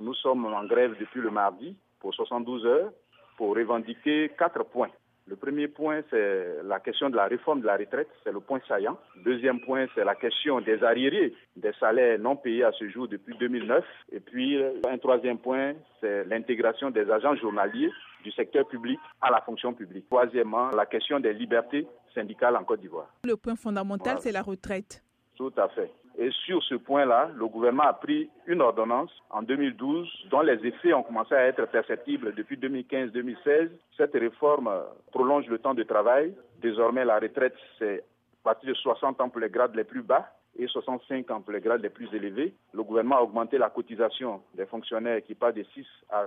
Nous sommes en grève depuis le mardi pour 72 heures pour revendiquer 4 points. Le premier point, c'est la question de la réforme de la retraite, c'est le point saillant. Deuxième point, c'est la question des arriérés, des salaires non payés à ce jour depuis 2009. Et puis, un troisième point, c'est l'intégration des agents journaliers du secteur public à la fonction publique. Troisièmement, la question des libertés syndicales en Côte d'Ivoire. Le point fondamental, c'est la retraite. Tout à fait. Et sur ce point-là, le gouvernement a pris une ordonnance en 2012 dont les effets ont commencé à être perceptibles depuis 2015-2016. Cette réforme prolonge le temps de travail. Désormais, la retraite, c'est à partir de 60 ans pour les grades les plus bas et 65 ans pour les grades les plus élevés. Le gouvernement a augmenté la cotisation des fonctionnaires qui passe de 6 à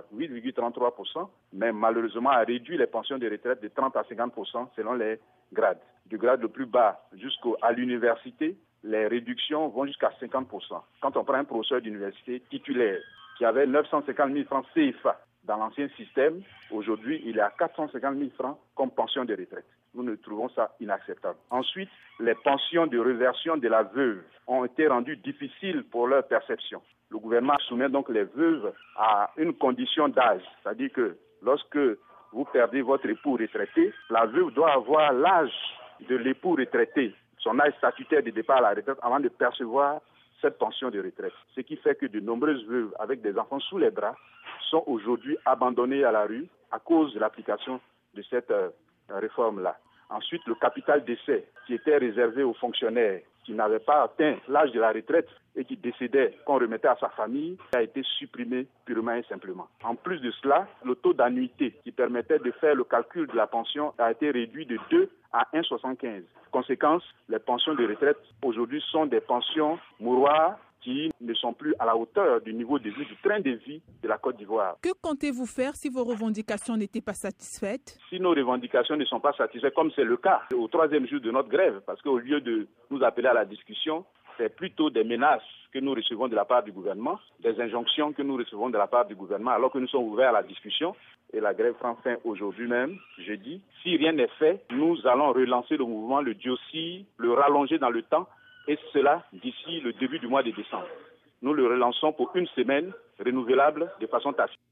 8,33%, mais malheureusement a réduit les pensions de retraite de 30 à 50% selon les grades. Du grade le plus bas jusqu'à l'université, les réductions vont jusqu'à 50%. Quand on prend un professeur d'université titulaire qui avait 950 000 francs CFA dans l'ancien système, aujourd'hui, il est à 450 000 francs comme pension de retraite. Nous ne trouvons ça inacceptable. Ensuite, les pensions de réversion de la veuve ont été rendues difficiles pour leur perception. Le gouvernement soumet donc les veuves à une condition d'âge, c'est-à-dire que lorsque vous perdez votre époux retraité, la veuve doit avoir l'âge de l'époux retraité, son âge statutaire de départ à la retraite avant de percevoir cette pension de retraite. Ce qui fait que de nombreuses veuves avec des enfants sous les bras sont aujourd'hui abandonnées à la rue à cause de l'application de cette réforme-là. Ensuite, le capital décès qui était réservé aux fonctionnaires qui n'avaient pas atteint l'âge de la retraite et qui décédaient, qu'on remettait à sa famille, a été supprimé purement et simplement. En plus de cela, le taux d'annuité qui permettait de faire le calcul de la pension a été réduit de 2 à 1,75. Conséquence, les pensions de retraite aujourd'hui sont des pensions mouroirs qui ne sont plus à la hauteur du niveau de vie, du train de vie de la Côte d'Ivoire. Que comptez-vous faire si vos revendications n'étaient pas satisfaites? Si nos revendications ne sont pas satisfaites, comme c'est le cas au 3e jour de notre grève, parce qu'au lieu de nous appeler à la discussion, c'est plutôt des menaces que nous recevons de la part du gouvernement, des injonctions que nous recevons de la part du gouvernement, alors que nous sommes ouverts à la discussion. Et la grève prend fin aujourd'hui même, jeudi. Si rien n'est fait, nous allons relancer le mouvement, le durcir, le rallonger dans le temps, et cela d'ici le début du mois de décembre. Nous le relançons pour une semaine, renouvelable de façon tacite.